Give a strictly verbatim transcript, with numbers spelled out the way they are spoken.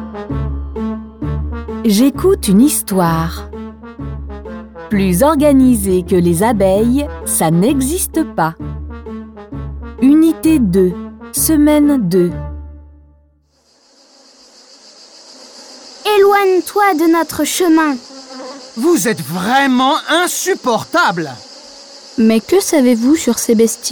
J'écoute une histoire. Plus organisée que les abeilles, ça n'existe pas. Unité deux, semaine deux. Éloigne-toi de notre chemin. Vous êtes vraiment insupportable! Mais que savez-vous sur ces bestioles ?